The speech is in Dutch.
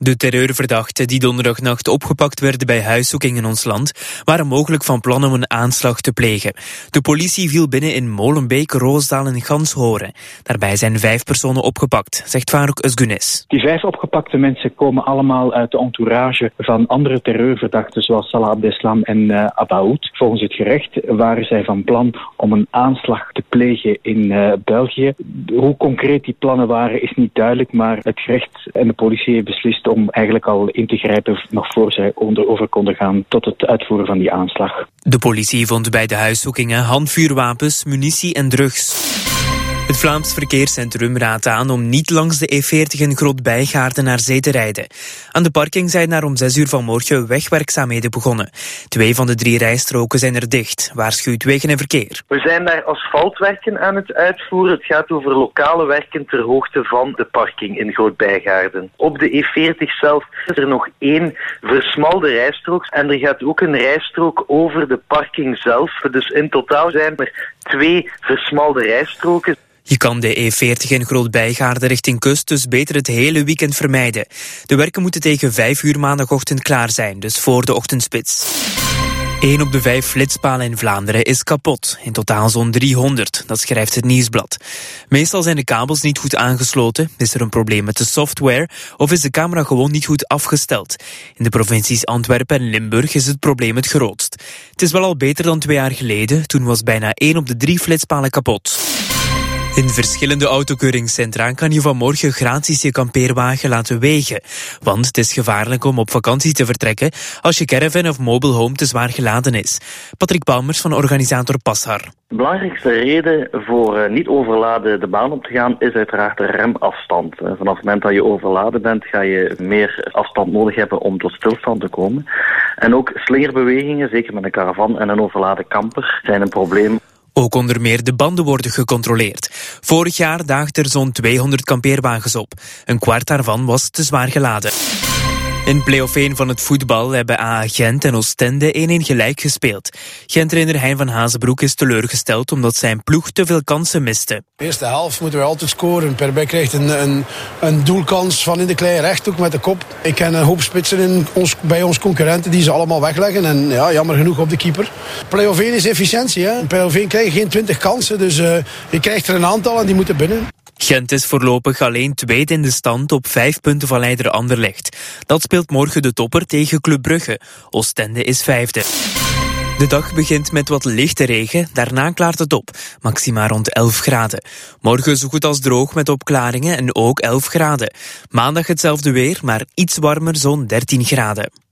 De terreurverdachten die donderdagnacht opgepakt werden bij huiszoeking in ons land waren mogelijk van plan om een aanslag te plegen. De politie viel binnen in Molenbeek, Roosdaal en Ganshoren. Daarbij zijn 5 personen opgepakt, zegt Farouk Özgünes. Die 5 opgepakte mensen komen allemaal uit de entourage van andere terreurverdachten zoals Salah Abdeslam en Abaoud. Volgens het gerecht waren zij van plan om een aanslag te plegen in België. Hoe concreet die plannen waren is niet duidelijk, maar het gerecht en de politie heeft beslist om eigenlijk al in te grijpen nog voor zij over konden gaan tot het uitvoeren van die aanslag. De politie vond bij de huiszoekingen handvuurwapens, munitie en drugs. Het Vlaams Verkeerscentrum raadt aan om niet langs de E40 in Groot-Bijgaarden naar zee te rijden. Aan de parking zijn daar om 6 uur vanmorgen wegwerkzaamheden begonnen. 2 van de 3 rijstroken zijn er dicht, waarschuwt Wegen en Verkeer. We zijn daar asfaltwerken aan het uitvoeren. Het gaat over lokale werken ter hoogte van de parking in Groot-Bijgaarden. Op de E40 zelf is er nog 1 versmalde rijstrook en er gaat ook een rijstrook over de parking zelf. Dus in totaal zijn er 2 versmalde rijstroken. Je kan de E40 in Groot-Bijgaarden richting kust dus beter het hele weekend vermijden. De werken moeten tegen 5 uur maandagochtend klaar zijn, dus voor de ochtendspits. 1 op de 5 flitspalen in Vlaanderen is kapot. In totaal zo'n 300, dat schrijft het Nieuwsblad. Meestal zijn de kabels niet goed aangesloten, is er een probleem met de software of is de camera gewoon niet goed afgesteld. In de provincies Antwerpen en Limburg is het probleem het grootst. Het is wel al beter dan 2 jaar geleden, toen was bijna 1 op de 3 flitspalen kapot. In verschillende autokeuringscentra kan je vanmorgen gratis je kampeerwagen laten wegen. Want het is gevaarlijk om op vakantie te vertrekken als je caravan of mobile home te zwaar geladen is. Patrick Palmers van organisator Passar. De belangrijkste reden voor niet overladen de baan op te gaan is uiteraard de remafstand. Vanaf het moment dat je overladen bent ga je meer afstand nodig hebben om tot stilstand te komen. En ook slingerbewegingen, zeker met een caravan en een overladen camper, zijn een probleem. Ook onder meer de banden worden gecontroleerd. Vorig jaar daagden er zo'n 200 kampeerwagens op. Een kwart daarvan was te zwaar geladen. In play-off 1 van het voetbal hebben AA Gent en Oostende 1-1 gelijk gespeeld. Gent-trainer Hein van Hazenbroek is teleurgesteld omdat zijn ploeg te veel kansen miste. De eerste helft moeten we altijd scoren. Perbij krijgt een doelkans van in de kleine rechthoek met de kop. Ik ken een hoop spitsen bij ons concurrenten die ze allemaal wegleggen. En ja, jammer genoeg op de keeper. Play-off 1 is efficiëntie. Hè? In play-off 1 krijg je geen 20 kansen. Dus je krijgt er een aantal en die moeten binnen. Gent is voorlopig alleen tweede in de stand op 5 punten van leider Anderlecht. Dat speelt morgen de topper tegen Club Brugge. Oostende is 5e. De dag begint met wat lichte regen, daarna klaart het op. Maxima rond 11 graden. Morgen zo goed als droog met opklaringen en ook 11 graden. Maandag hetzelfde weer, maar iets warmer, zo'n 13 graden.